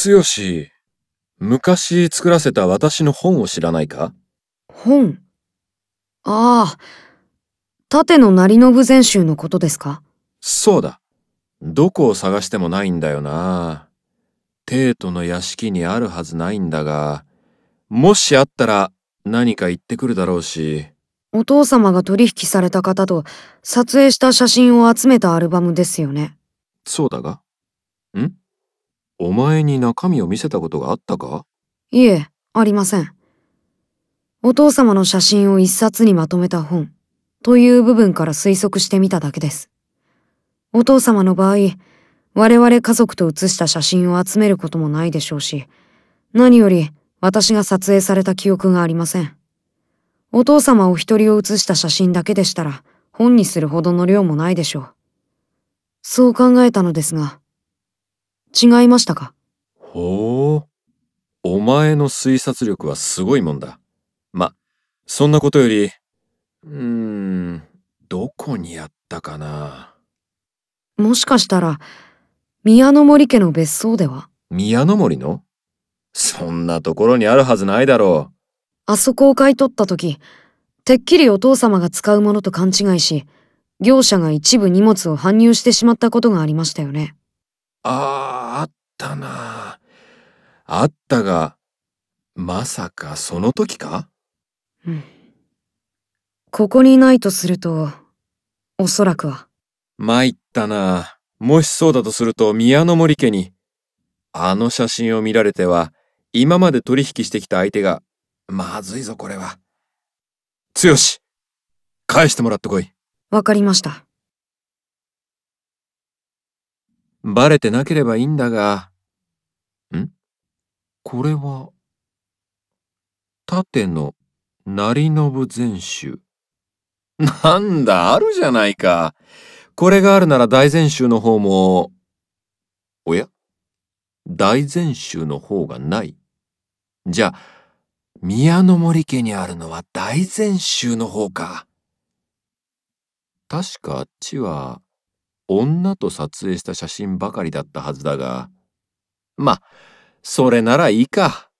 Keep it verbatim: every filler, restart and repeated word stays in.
剛、昔作らせた私の本を知らないか？ 本。ああ、盾の成信全集のことですか？ そうだ。どこを探してもないんだよな。帝都の屋敷にあるはずないんだが、もしあったら何か言ってくるだろうし。 お父様が取引された方と撮影した写真を集めたアルバムですよね。 そうだが。ん？お前に中身を見せたことがあったか？ いえ、ありません。お父様の写真を一冊にまとめた本という部分から推測してみただけです。お父様の場合、我々家族と写した写真を集めることもないでしょうし、何より私が撮影された記憶がありません。お父様お一人を写した写真だけでしたら、本にするほどの量もないでしょう。そう考えたのですが、違いましたか？ ほう。お前の推察力はすごいもんだ。ま、そんなことより、うーん、どこにあったかな。 もしかしたら、宮の森家の別荘では？ 宮の森の？そんなところにあるはずないだろう。 あそこを買い取った時、てっきりお父様が使うものと勘違いし、業者が一部荷物を搬入してしまったことがありましたよね。 ああ、あったな。あったが、まさかその時か？ うん。ここにないとすると、おそらくは。 参ったな。もしそうだとすると宮の森家に、あの写真を見られては、今まで取引してきた相手が、まずいぞこれは。剛、返してもらってこい。 わかりました。 バレてなければいいんだが、ん？これは、盾の成信全集。なんだ、あるじゃないか。これがあるなら大全集の方も、おや？大全集の方がない。じゃあ、宮の森家にあるのは大全集の方か。確かあっちは、女と撮影した写真ばかりだったはずだが、ま、それならいいか。